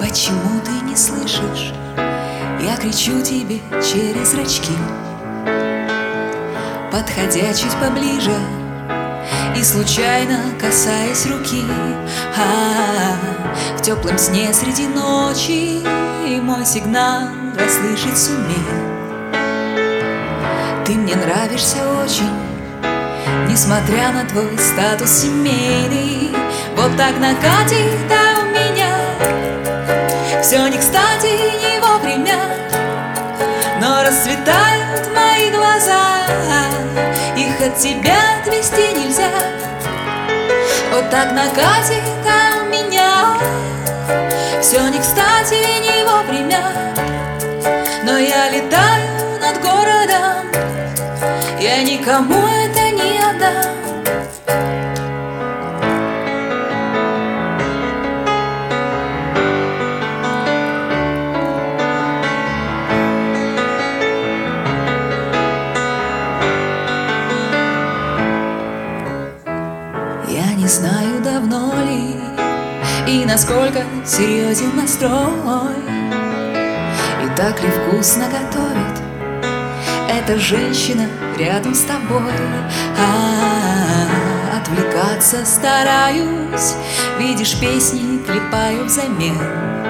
Почему ты не слышишь? Я кричу тебе через зрачки, подходя чуть поближе и случайно касаясь руки. В теплом сне среди ночи мой сигнал расслышать сумей. Ты мне нравишься очень, несмотря на твой статус семейный. Вот так накатит, а у меня все не кстати, не вовремя, но расцветают мои глаза, их от тебя отвести нельзя. Вот так накатит, а у меня все не кстати, не вовремя, но я летаю над городом, я никому это не отдам. Я не знаю, давно ли и насколько серьезен настрой, и так ли вкусно готовит эта женщина рядом с тобой. Отвлекаться стараюсь, видишь, песни клепаю взамен,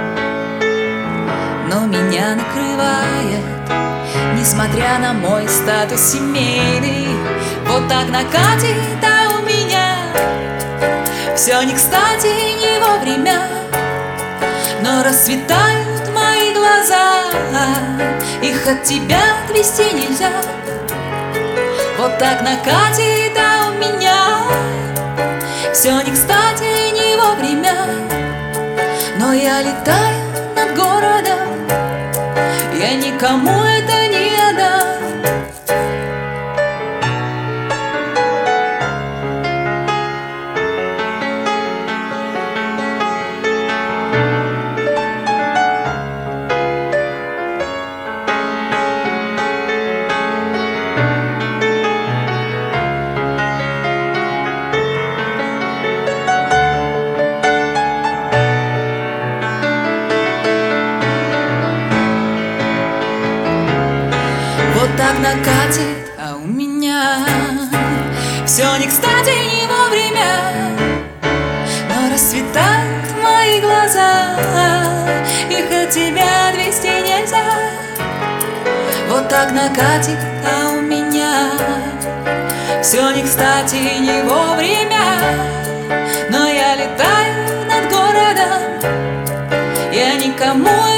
но меня накрывает, несмотря на мой статус семейный. Вот так накатит, а у меня все не кстати, не вовремя, но расцветают мои глаза, их от тебя отвести нельзя. Вот так накатит, а у меня все не кстати, не вовремя, но я летаю над городом, я никому это не отдам. Вот так накатит, а у меня все не кстати, не вовремя, но расцветают мои глаза, их от тебя отвести нельзя. Вот так накатит, а у меня все не кстати, не вовремя, но я летаю над городом, я никому